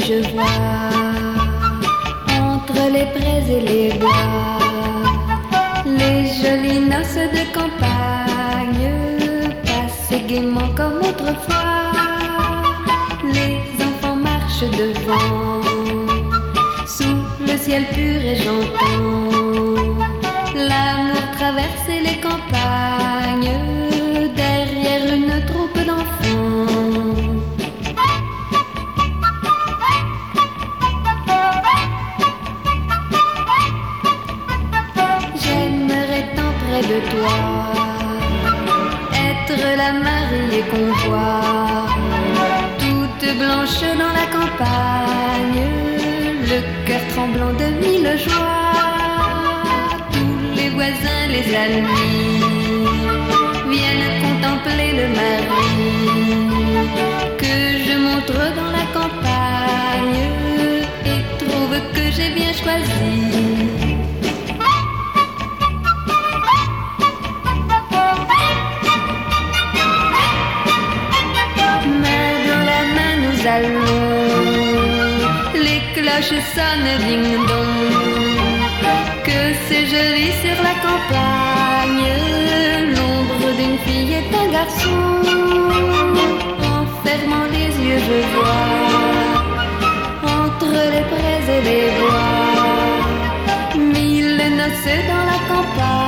je vois entre les prés et les bois les jolies noces de campagne passent gaiement comme autrefois. Les enfants marchent devant sous le ciel pur et j'entends l'amour traverser les campagnes derrière une troupe d'enfants. J'aimerais tant près de toi être la mariée qu'on voit toute blanche dans la campagne, le cœur tremblant de mille joies. Tous les voisins, les amis viennent contempler le mari que je montre dans la campagne et trouvent que j'ai bien choisi. Main dans la main nous allons, les cloches sonnent ding-dong. Que c'est joli sur la campagne, l'ombre d'une fille est un garçon. En fermant les yeux je vois entre les prés et les bois mille noces dans la campagne.